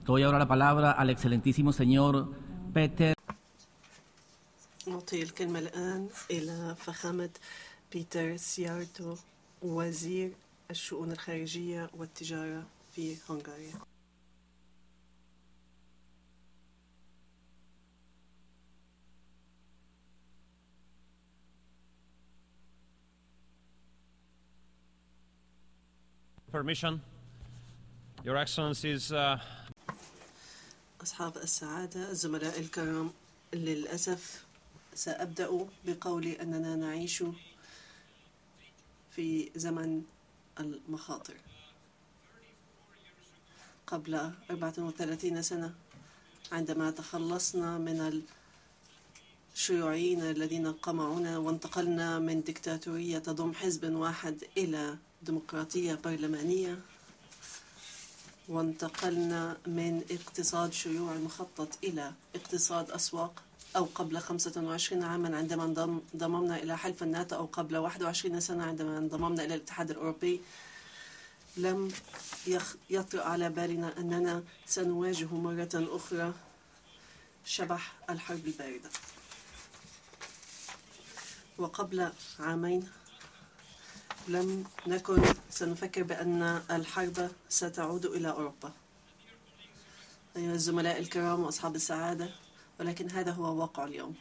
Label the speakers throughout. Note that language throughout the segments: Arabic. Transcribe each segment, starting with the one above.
Speaker 1: Doy ahora la palabra al excelentísimo señor Peter.
Speaker 2: نعطي الكلمة الآن إلى فخامة بيتر سيارتو وزير الشؤون الخارجية والتجارة في هنغاريا.
Speaker 3: Permission, Your Excellencies.
Speaker 2: أصحاب السعادة، الزملاء الكرام، للأسف سأبدأ بقولي أننا نعيش في زمن المخاطر. قبل 34 سنة عندما تخلصنا من الشيوعيين الذين قمعونا وانتقلنا من ديكتاتورية تضم حزب واحد إلى ديمقراطية برلمانية، وانتقلنا من اقتصاد شيوعي مخطط إلى اقتصاد أسواق، أو قبل 25 عاما عندما انضممنا إلى حلف الناتو، أو قبل 21 سنة عندما انضممنا إلى الاتحاد الأوروبي، لم يطرأ على بالنا أننا سنواجه مرة أخرى شبح الحرب الباردة. وقبل عامين لم نكن سنفكر بأن الحرب ستعود إلى أوروبا. أيها الزملاء الكرام وأصحاب السعادة، ولكن هذا هو واقع اليوم.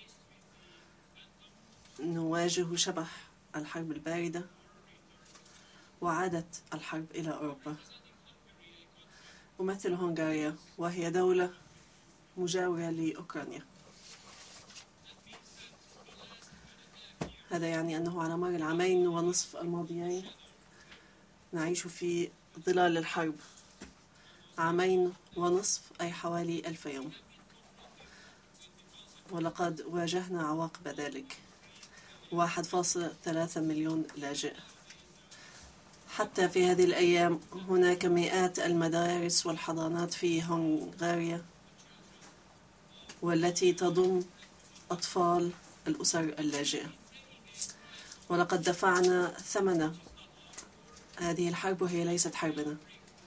Speaker 2: نواجه شبح الحرب الباردة وعادت الحرب إلى أوروبا. أمثل هنغاريا وهي دولة مجاورة لأوكرانيا. هذا يعني أنه على مر العامين ونصف الماضيين نعيش في ظلال الحرب. عامين ونصف أي حوالي 1000 يوم، ولقد واجهنا عواقب ذلك. 1.3 مليون لاجئ. حتى في هذه الأيام هناك مئات المدارس والحضانات في هنغاريا والتي تضم أطفال الأسر اللاجئة، ولقد دفعنا ثمن هذه الحرب وهي ليست حربنا،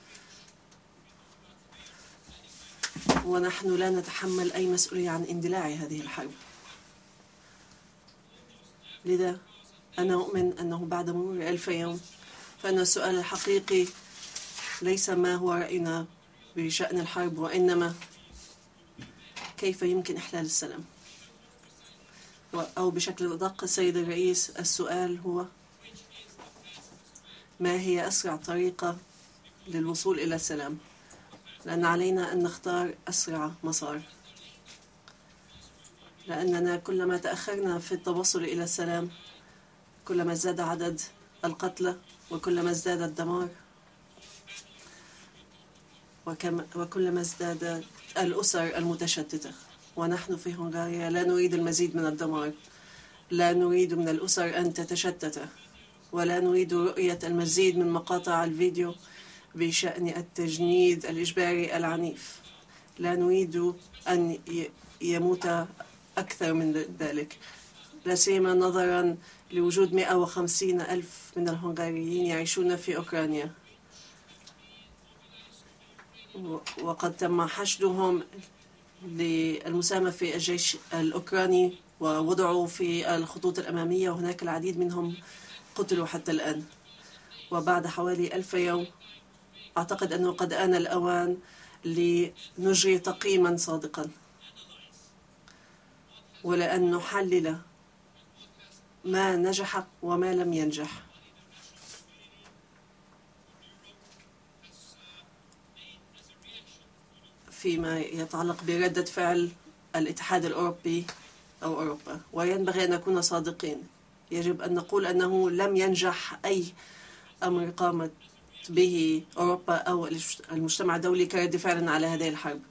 Speaker 2: ونحن لا نتحمل أي مسؤولية عن اندلاع هذه الحرب. لذا أنا أؤمن أنه بعد مرور 1000 يوم فإن السؤال الحقيقي ليس ما هو رأينا بشأن الحرب، وإنما كيف يمكن إحلال السلام. أو بشكل أدق السيد الرئيس، السؤال هو ما هي أسرع طريقة للوصول إلى السلام، لأن علينا أن نختار أسرع مسار، لأننا كلما تأخرنا في التوصل إلى السلام كلما ازداد عدد القتلى وكلما ازداد الدمار وكلما ازدادت الأسر المتشتتة. ونحن في هنغاريا لا نريد المزيد من الدمار، لا نريد من الأسر أن تتشتت، ولا نريد رؤية المزيد من مقاطع الفيديو بشأن التجنيد الإجباري العنيف. لا نريد أن يموت أكثر من ذلك، لا سيما نظرا لوجود 150,000 من الهنغاريين يعيشون في أوكرانيا، وقد تم حشدهم للمساهمة في الجيش الأوكراني ووضعوا في الخطوط الأمامية، وهناك العديد منهم قتلوا حتى الآن. وبعد حوالي 1000 يوم أعتقد أنه قد آن الأوان لنجري تقييما صادقا، ولأن نحلل ما نجح وما لم ينجح. فيما يتعلق بردة فعل الاتحاد الأوروبي أو أوروبا، وينبغي أن نكون صادقين. يجب أن نقول أنه لم ينجح أي أمر قامت به أوروبا أو المجتمع الدولي كرد فعل على هذه الحرب.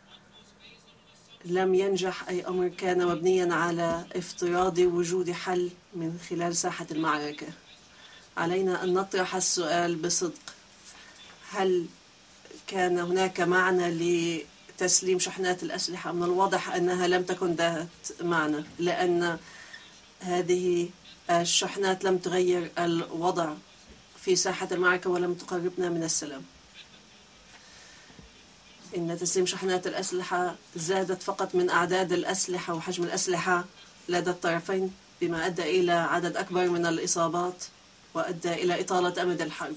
Speaker 2: لم ينجح أي أمر كان مبنيا على افتراض وجود حل من خلال ساحة المعركة. علينا أن نطرح السؤال بصدق: هل كان هناك معنى لتسليم شحنات الأسلحة؟ من الواضح أنها لم تكن ذات معنى، لأن هذه الشحنات لم تغير الوضع في ساحة المعركة ولم تقربنا من السلام. إن تسليم شحنات الأسلحة زادت فقط من أعداد الأسلحة وحجم الأسلحة لدى الطرفين، بما أدى إلى عدد أكبر من الإصابات وأدى إلى إطالة أمد الحرب.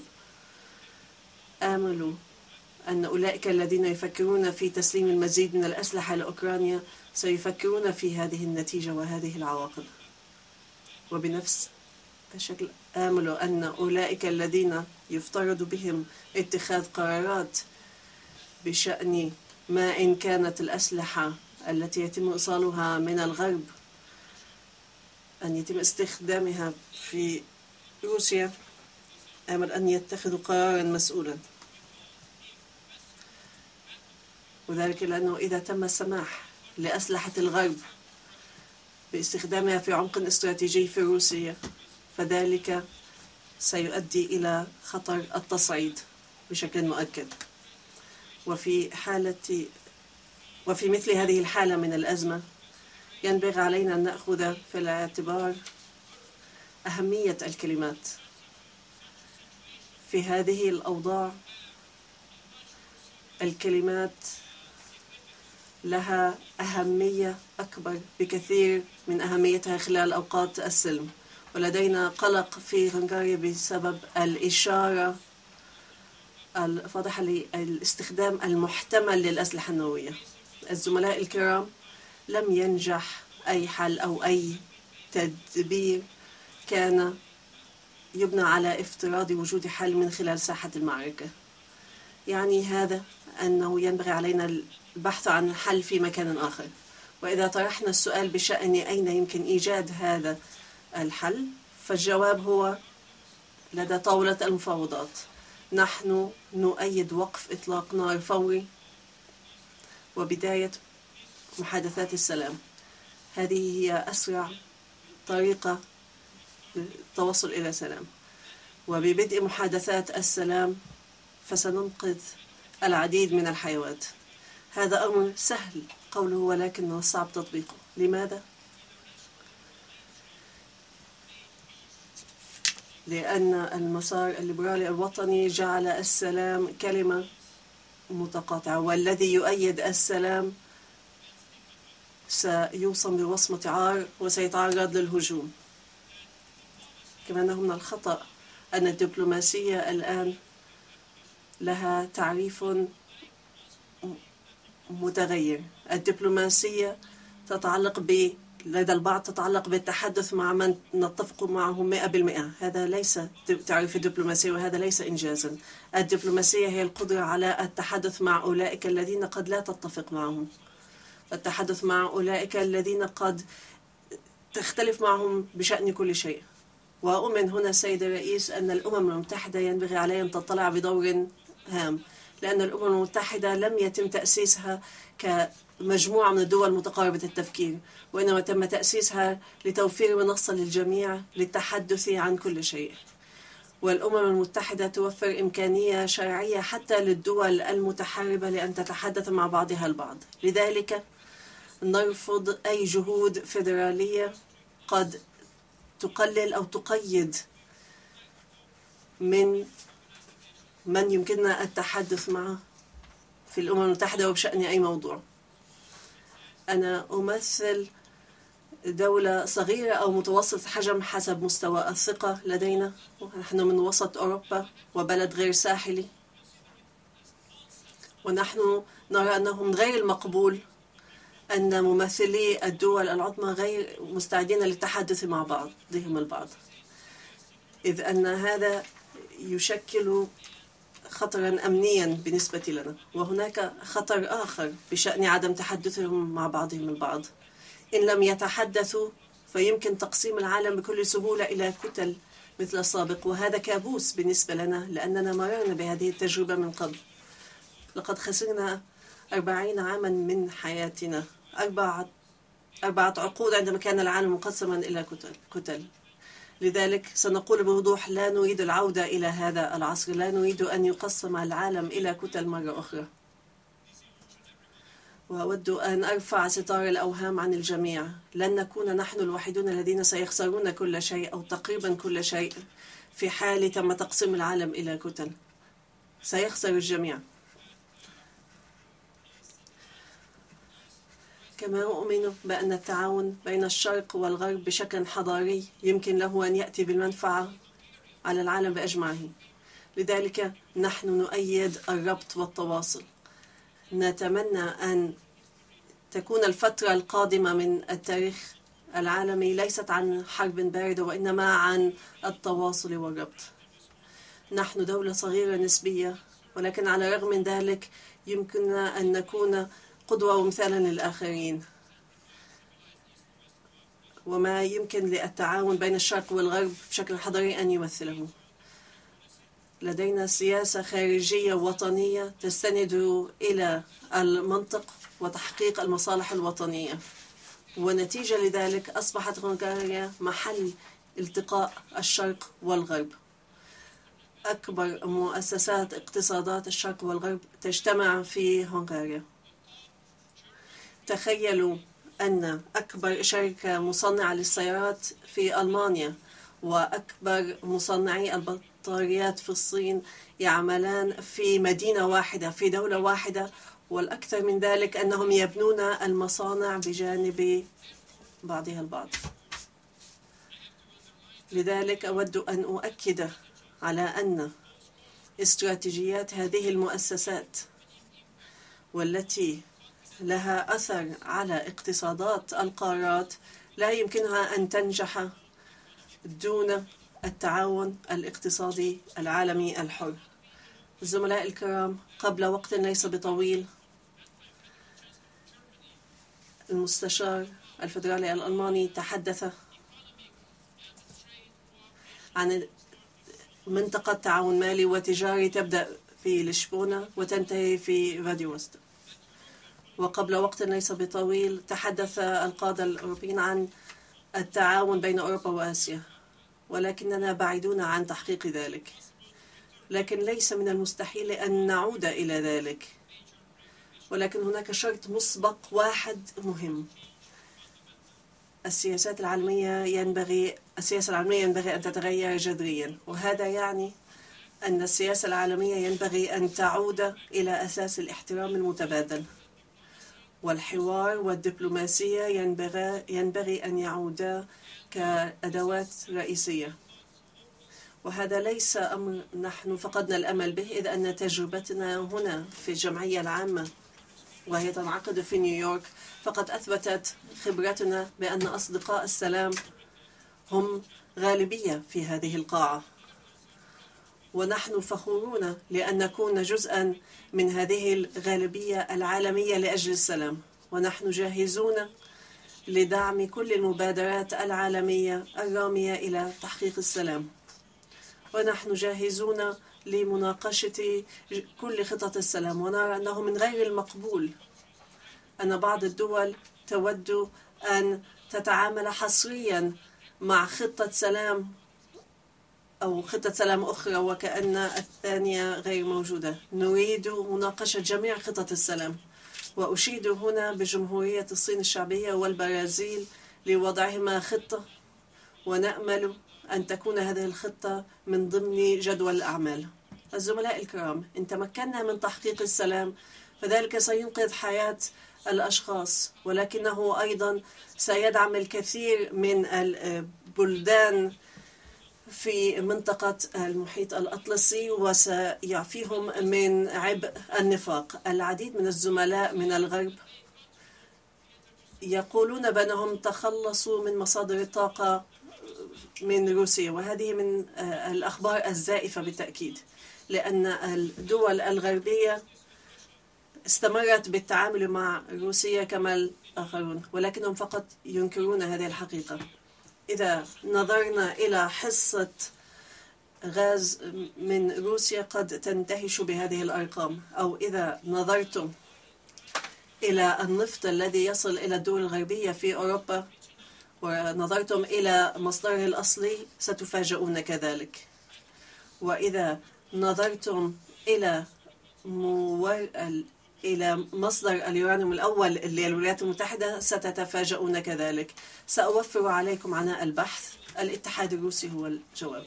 Speaker 2: آملوا أن أولئك الذين يفكرون في تسليم المزيد من الأسلحة لأوكرانيا سيفكرون في هذه النتيجة وهذه العواقب. وبنفس الشكل آملوا أن أولئك الذين يفترض بهم اتخاذ قرارات بشأن ما إن كانت الأسلحة التي يتم إيصالها من الغرب أن يتم استخدامها في روسيا، آمل أن يتخذوا قرارا مسؤولا، وذلك لأنه إذا تم السماح لأسلحة الغرب باستخدامها في عمق استراتيجي في روسيا فذلك سيؤدي إلى خطر التصعيد بشكل مؤكد. وفي مثل هذه الحالة من الأزمة ينبغي علينا أن نأخذ في الاعتبار أهمية الكلمات. في هذه الأوضاع الكلمات لها أهمية أكبر بكثير من أهميتها خلال أوقات السلم، ولدينا قلق في هنغاريا بسبب الإشارة الواضحة للاستخدام المحتمل للأسلحة النووية. الزملاء الكرام، لم ينجح أي حل أو أي تدبير كان يبنى على افتراض وجود حل من خلال ساحة المعركة. يعني هذا أنه ينبغي علينا البحث عن حل في مكان آخر. وإذا طرحنا السؤال بشأن أين يمكن إيجاد هذا الحل، فالجواب هو لدى طاولة المفاوضات. نحن نؤيد وقف إطلاق نار فوري وبداية محادثات السلام. هذه هي أسرع طريقة للتوصل إلى سلام، وببدء محادثات السلام فسننقذ العديد من الحيوات. هذا أمر سهل قوله ولكنه صعب تطبيقه. لماذا؟ لأن المسار الليبرالي الوطني جعل السلام كلمة متقاطعة، والذي يؤيد السلام سيوصم بوصمة عار وسيتعرض للهجوم. كما أنه من الخطأ أن الدبلوماسية الآن لها تعريف متغير. الدبلوماسية تتعلق لدى البعض تتعلق بالتحدث مع من نتفق معه 100%. هذا ليس تعريف الدبلوماسية وهذا ليس إنجازا. الدبلوماسية هي القدرة على التحدث مع أولئك الذين قد لا تتفق معهم، التحدث مع أولئك الذين قد تختلف معهم بشأن كل شيء. وأؤمن هنا سيد الرئيس أن الأمم المتحدة ينبغي عليها أن تطلع بدور هام، لأن الأمم المتحدة لم يتم تأسيسها كمجموعة من الدول متقاربة التفكير، وإنما تم تأسيسها لتوفير منصة للجميع للتحدث عن كل شيء. والأمم المتحدة توفر إمكانية شرعية حتى للدول المتحاربة لأن تتحدث مع بعضها البعض. لذلك نرفض أي جهود فيدرالية قد تقلل أو تقيد من يمكننا التحدث معه في الأمم المتحدة وبشأن أي موضوع. أنا أمثل دولة صغيرة أو متوسط حجم حسب مستوى الثقة لدينا. نحن من وسط أوروبا وبلد غير ساحلي، ونحن نرى أنه من غير المقبول أن ممثلي الدول العظمى غير مستعدين للتحدث مع بعضهم البعض، إذ أن هذا يشكل خطرا أمنيا بالنسبة لنا. وهناك خطر آخر بشأن عدم تحدثهم مع بعضهم البعض. إن لم يتحدثوا فيمكن تقسيم العالم بكل سهولة إلى كتل مثل السابق، وهذا كابوس بالنسبة لنا لأننا مررنا بهذه التجربة من قبل. لقد خسرنا 40 عاما من حياتنا، 4 عقود عندما كان العالم مقسما إلى كتل. لذلك سنقول بوضوح لا نريد العودة إلى هذا العصر، لا نريد أن يقسم العالم إلى كتل مرة أخرى. وأود أن أرفع ستار الأوهام عن الجميع. لن نكون نحن الوحيدون الذين سيخسرون كل شيء أو تقريبا كل شيء في حال تم تقسيم العالم إلى كتل. سيخسر الجميع. كما أؤمن بأن التعاون بين الشرق والغرب بشكل حضاري يمكن له أن يأتي بالمنفعة على العالم بأجمعه. لذلك نحن نؤيد الربط والتواصل. نتمنى أن تكون الفترة القادمة من التاريخ العالمي ليست عن حرب باردة، وإنما عن التواصل والربط. نحن دولة صغيرة نسبية، ولكن على الرغم من ذلك يمكننا أن نكون قدوة ومثالا للآخرين. وما يمكن للتعاون بين الشرق والغرب بشكل حضاري أن يمثله. لدينا سياسة خارجية وطنية تستند إلى المنطق وتحقيق المصالح الوطنية، ونتيجة لذلك أصبحت هنغاريا محل التقاء الشرق والغرب. أكبر مؤسسات اقتصادات الشرق والغرب تجتمع في هنغاريا. تخيلوا أن أكبر شركة مصنعة للسيارات في ألمانيا وأكبر مصنعي البطاريات في الصين يعملان في مدينة واحدة في دولة واحدة، والأكثر من ذلك أنهم يبنون المصانع بجانب بعضها البعض. لذلك أود أن أؤكد على أن استراتيجيات هذه المؤسسات والتي لها أثر على اقتصادات القارات لا يمكنها أن تنجح دون التعاون الاقتصادي العالمي الحر. الزملاء الكرام، قبل وقت ليس بطويل المستشار الفيدرالي الألماني تحدث عن منطقة تعاون مالي وتجاري تبدأ في لشبونة وتنتهي في فلاديفوستوك. وقبل وقت ليس بطويل تحدث القادة الأوروبيين عن التعاون بين أوروبا وآسيا، ولكننا بعيدون عن تحقيق ذلك. لكن ليس من المستحيل أن نعود إلى ذلك، ولكن هناك شرط مسبق واحد مهم. السياسة العالمية ينبغي أن تتغير جذريا، وهذا يعني أن السياسة العالمية ينبغي أن تعود إلى أساس الاحترام المتبادل، والحوار والدبلوماسية ينبغي أن يعودا كأدوات رئيسية. وهذا ليس أمر نحن فقدنا الأمل به، إذ أن تجربتنا هنا في الجمعية العامة وهي تنعقد في نيويورك فقد أثبتت خبرتنا بأن أصدقاء السلام هم غالبية في هذه القاعة، ونحن فخورون لأن نكون جزءا من هذه الغالبية العالمية لأجل السلام. ونحن جاهزون لدعم كل المبادرات العالمية الرامية إلى تحقيق السلام، ونحن جاهزون لمناقشة كل خطط السلام. ونرى أنه من غير المقبول أن بعض الدول تود أن تتعامل حصريا مع خطة سلام أو خطة سلام أخرى وكأن الثانية غير موجودة. نريد مناقشة جميع خطط السلام، وأشيد هنا بجمهورية الصين الشعبية والبرازيل لوضعهما خطة، ونأمل أن تكون هذه الخطة من ضمن جدول الأعمال. الزملاء الكرام، إن تمكنا من تحقيق السلام فذلك سينقذ حياة الأشخاص، ولكنه أيضا سيدعم الكثير من البلدان في منطقة المحيط الأطلسي وسيعفيهم من عبء النفاق. العديد من الزملاء من الغرب يقولون بأنهم تخلصوا من مصادر الطاقة من روسيا، وهذه من الأخبار الزائفة بالتأكيد، لأن الدول الغربية استمرت بالتعامل مع روسيا كما الآخرون، ولكنهم فقط ينكرون هذه الحقيقة. إذا نظرنا إلى حصة غاز من روسيا قد تنتهش بهذه الأرقام، أو إذا نظرتم إلى النفط الذي يصل إلى الدول الغربية في أوروبا ونظرتم إلى مصدره الأصلي ستفاجؤون كذلك. وإذا نظرتم إلى مصدر اليورانيوم الأول للولايات المتحدة ستتفاجؤون كذلك. سأوفر عليكم عناء البحث. الاتحاد الروسي هو الجواب.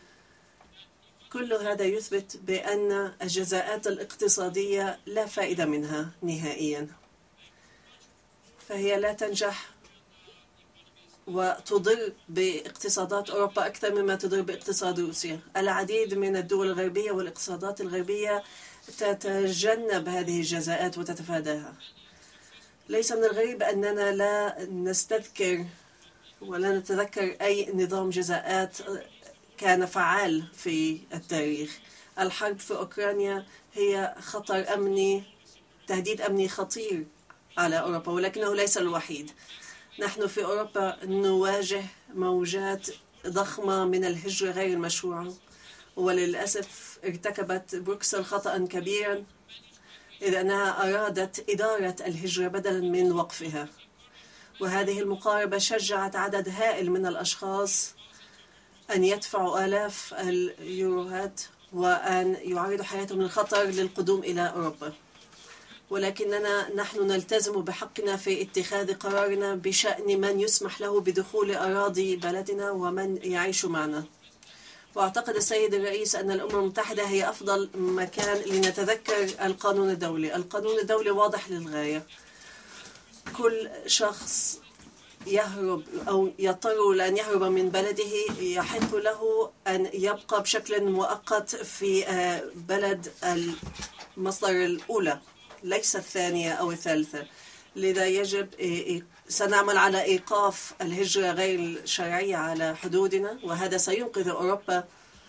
Speaker 2: كل هذا يثبت بأن الجزاءات الاقتصادية لا فائدة منها نهائيا. فهي لا تنجح وتضر باقتصادات أوروبا أكثر مما تضر باقتصاد روسيا. العديد من الدول الغربية والاقتصادات الغربية تتجنب هذه الجزاءات وتتفاداها. ليس من الغريب أننا لا نستذكر ولا نتذكر أي نظام جزاءات كان فعال في التاريخ. الحرب في أوكرانيا هي خطر أمني، تهديد أمني خطير على أوروبا، ولكنه ليس الوحيد. نحن في أوروبا نواجه موجات ضخمة من الهجرة غير المشروعة، وللأسف ارتكبت بروكسل خطأ كبيرا إذ أنها أرادت إدارة الهجرة بدلا من وقفها. وهذه المقاربة شجعت عدد هائل من الأشخاص أن يدفعوا آلاف اليوروهات وأن يعرضوا حياتهم للخطر للقدوم إلى أوروبا. ولكننا نحن نلتزم بحقنا في اتخاذ قرارنا بشأن من يسمح له بدخول أراضي بلدنا ومن يعيش معنا. وأعتقد السيد الرئيس أن الأمم المتحدة هي أفضل مكان لنتذكر القانون الدولي. القانون الدولي واضح للغاية. كل شخص يهرب أو يضطر لأن يهرب من بلده يحق له أن يبقى بشكل مؤقت في بلد المصدر الأولى، ليس الثانية أو الثالثة. لذا يجب سنعمل على إيقاف الهجرة غير الشرعية على حدودنا، وهذا سينقذ أوروبا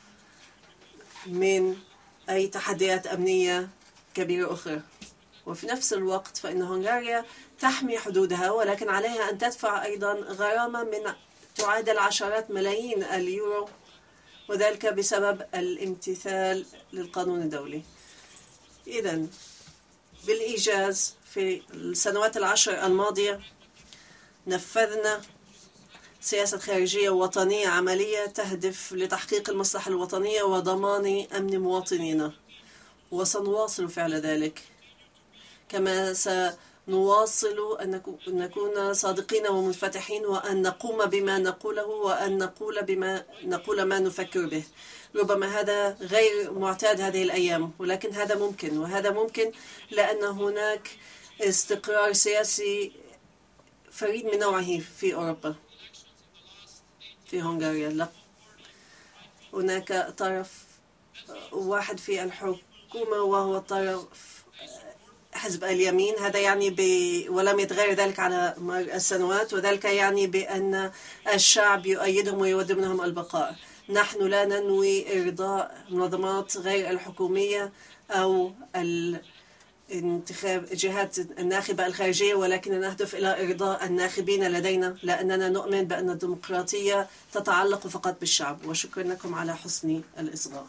Speaker 2: من أي تحديات أمنية كبيرة أخرى. وفي نفس الوقت فإن هنغاريا تحمي حدودها، ولكن عليها أن تدفع أيضا غرامة من تعادل عشرات ملايين اليورو، وذلك بسبب الامتثال للقانون الدولي. إذن بالإيجاز في السنوات العشر الماضية نفذنا سياسة خارجية وطنية عملية تهدف لتحقيق المصلحة الوطنية وضمان أمن مواطنينا، وسنواصل فعل ذلك. كما سنواصل أن نكون صادقين ومنفتحين، وأن نقوم بما نقوله، وأن نقول ما نفكر به. ربما هذا غير معتاد هذه الأيام، ولكن هذا ممكن، وهذا ممكن لأن هناك استقرار سياسي فريد من نوعه في أوروبا. في هنغاريا لا، هناك طرف واحد في الحكومة وهو طرف حزب اليمين. هذا يعني ولم يتغير ذلك على مر السنوات، وذلك يعني بأن الشعب يؤيدهم ويود منهم البقاء. نحن لا ننوي إرضاء منظمات غير الحكومية أو انتخاب جهات الناخبة الخارجية، ولكن نهدف إلى إرضاء الناخبين لدينا، لأننا نؤمن بأن الديمقراطية تتعلق فقط بالشعب. وشكرا لكم على حسن الإصغاء.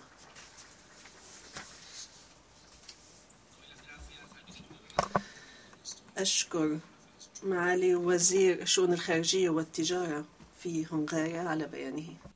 Speaker 2: أشكر معالي وزير الشؤون الخارجية والتجارة في هنغاريا على بيانه.